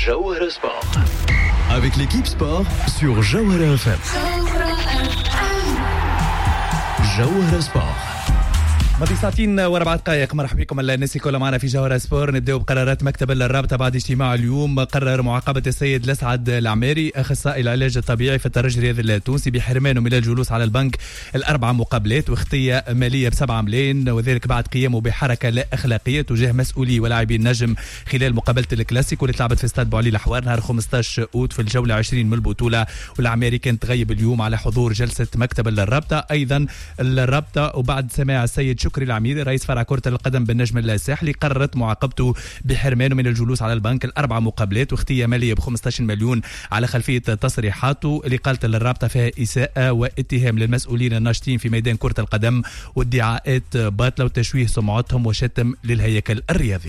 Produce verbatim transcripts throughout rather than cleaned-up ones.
Jawhara Sport. Avec l'équipe sport sur Jawhara F M. Jawhara Sport. ماضي ساعتين واربع دقائق. مرحبا بكم الناس كل معنا في جوهرة سبور. نبداو بقرارات مكتب الرابطة بعد اجتماع اليوم. قرر معاقبة السيد لسعد العماري اخصائي العلاج الطبيعي في الترجي الرياضي التونسي بحرمانه من الجلوس على البنك الاربع مقابلات واختية مالية بسبعة ملايين، وذلك بعد قيامه بحركة لا اخلاقية تجاه مسؤولي ولاعبي النجم خلال مقابلة الكلاسيكو اللي تلعبت في استاد بوعلي الحوار نهار خمسطاش اوت في الجولة عشرين من البطولة. والعماري كان تغيب اليوم على حضور جلسة مكتب الرابطة. ايضا الرابطة وبعد سماع السيد شكري العميري رئيس فرع كرة القدم بالنجم الساحلي قررت معاقبته بحرمانه من الجلوس على البنك الأربع مقابلات واختية مالية ب خمسطاش مليون على خلفية تصريحاته اللي قالت للرابطة فيها إساءة واتهام للمسؤولين الناشطين في ميدان كرة القدم وادعاءات باطلة وتشويه سمعتهم وشتم للهيكل الرياضي.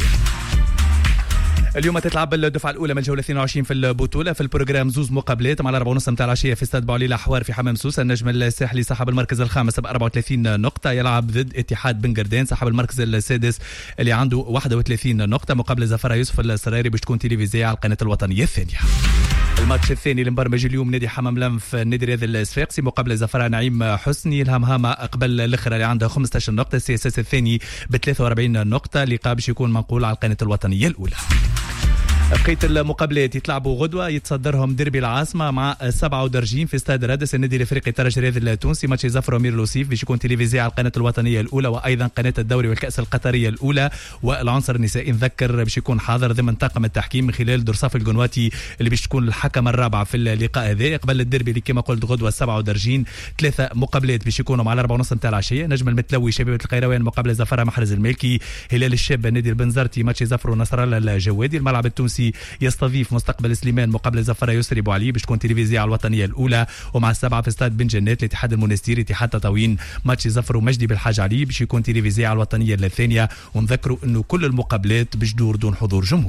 اليوم تتلعب الدفعة الأولى من الجولة اثنين وعشرين في البطولة. في البروجرام زوز مقابلات مع الأربعة ونص متاع العشية في استاد بوعلي الحوار في حمام سوسة. النجم الساحلي صاحب المركز الخامس ب أربعة وثلاثين نقطة يلعب ضد اتحاد بن قردان صاحب المركز السادس اللي عنده واحد وثلاثين نقطة مقابل زفرة يوسف السراري باش تكون تلفزيونية على القناة الوطنية الثانية. الماتش الثاني المبرمج اليوم نادي حمام لنف النادي الرياضي الصفاقسي مقابل زفرة نعيم حسني. الهمهامة قبل الاخر اللي عنده خمسطاش نقطة. السي اس اس الثاني ب ثلاثة وأربعين نقطة لقاء باش يكون منقول على القناة الوطنية الأولى. بقية المقابلات يتلعبوا غدوة يتصدرهم دربي العاصمة مع سبعة ودرجين في استاد رادس النادي الافريقي الترجي الرياضي التونسي. ماتش زفر امير لوسيف باش يكون تلفزيوني على القناة الوطنية الأولى وايضا قناة الدوري والكأس القطرية الأولى. والعنصر النسائي نذكر باش يكون حاضر ضمن طاقم التحكيم من خلال درصاف القنواتي اللي باش تكون الحكم الرابع في اللقاء هذا قبل الدربي اللي كما قلت غدوة سبعة ودرجين. ثلاثة مقابلات باش يكونوا مع الأربعة ونص نتاع العشية. نجم المتلوي شبيبة القيروان مقابل زفرة محرز المالكي. هلال الشاب النادي البنزرتي ماتش زفر ونصر الله الجوادي. الملعب التونسي يستضيف في مستقبل سليمان مقابل زفرة يسري بوعلي باش تكون تلفزيونية على الوطنية الأولى. ومع السبعة في استاد بن جنات الاتحاد المنستيري اتحاد تطاوين ماتش زفر ومجدي بالحاج علي باش يكون تلفزيونية على الوطنية الثانية. ونذكروا انه كل المقابلات باش تدور دون حضور جمهور.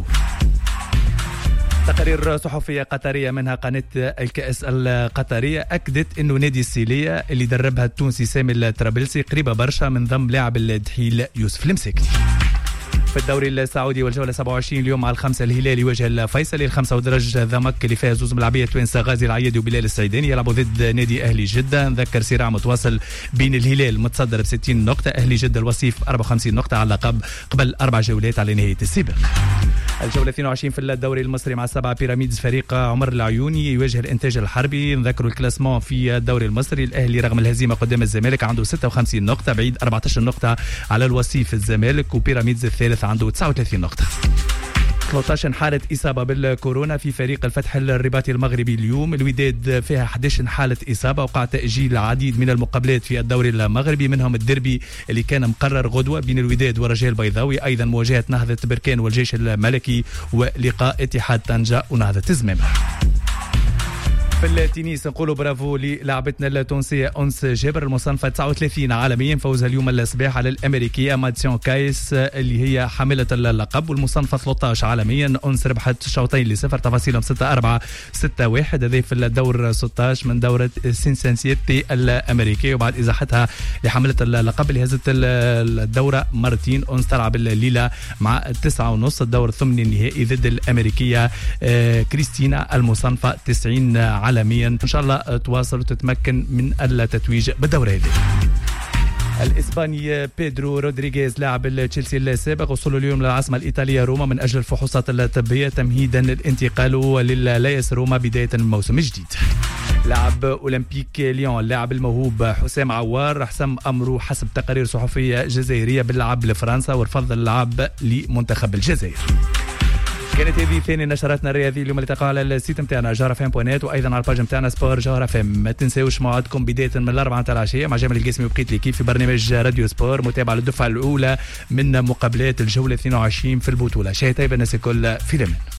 تقارير صحفية قطرية منها قناة الكأس القطرية أكدت أنه نادي السيلية اللي دربها التونسي سامي الترابلسي قريبة برشا من ضم لاعب الدحيل يوسف المساكني. في الدوري السعودي والجولة سبعة وعشرين اليوم على الخمسة الهلال يواجه الفيصلي. الخمسة ودرج ذمك اللي فيها زوز ملعبية توانسة غازي العيادي وبلال السعيداني يلعبوا ضد نادي أهلي جدة. نذكر صراع متواصل بين الهلال متصدر بستين نقطة أهلي جدة الوصيف أربعة وخمسين نقطة على اللقب قبل أربع جولات على نهاية السباق. الجولة اثنين وعشرين في الدوري المصري مع السبعة بيراميدز فريق عمر العيوني يواجه الإنتاج الحربي. نذكروا الكلاسمون في الدوري المصري. الأهلي رغم الهزيمة قدام الزمالك عنده ستة وخمسين نقطة بعيد أربعة عشر نقطة على الوصيف الزمالك. وبيراميدز الثالث عنده تسعة وثلاثين نقطة. ثلاثة عشر حالة إصابة بالكورونا في فريق الفتح الرباطي المغربي اليوم. الوداد فيها أحد عشر حالة إصابة وقع تأجيل العديد من المقابلات في الدوري المغربي منهم الدربي اللي كان مقرر غدوة بين الوداد ورجاء البيضاوي. أيضا مواجهة نهضة بركان والجيش الملكي ولقاء اتحاد طنجة ونهضة الزمامة. في التنس نقولوا برافو للاعبتنا التونسية أنس جابر المصنفة تسعة وثلاثين عالميا فوزها اليوم الصباح على الأمريكية مادسيون كايس اللي هي حاملة اللقب. والمصنفة ثلاثة عشر عالميا أنس ربحت شوطين لصفر تفاصيلهم ستة أربعة ستة واحد. هذا في الدور ستة عشر من دورة سينسانسيتي الأمريكية. وبعد إزاحتها لحاملة اللقب اللي هزت الدورة مرتين أنس تلعب الليلة مع التسعة ونص الدور الثمني النهائي ضد الأمريكية كريستينا المصنفة تسعين عالميا. ان شاء الله تواصل وتتمكن من التتويج بالدورة هذه. الإسباني بيدرو رودريغيز لاعب تشيلسي السابق وصل اليوم للعاصمة الإيطالية روما من أجل الفحوصات الطبية تمهيدا للانتقال للايس روما بداية الموسم الجديد. لاعب أولمبيك ليون اللاعب الموهوب حسام عوار حسم أمره حسب تقارير صحفية جزائرية باللعب لفرنسا ورفض اللعب لمنتخب الجزائر. كانت هذه ثاني نشراتنا الرياضية اليوم اللي تقع على السيت نتاعنا جوهرة فام بوينات وايضا على الباج نتاعنا سبور جوهرة فام. ما تنساوش موعدكم بداية من الأربعة نتاع العشية مع جمال القاسمي وبقية الكيف في برنامج راديو سبور متابعة للدفعة الأولى من مقابلات الجولة اثنين وعشرين في البطولة. شاي طيب الناس الكل في الأمان.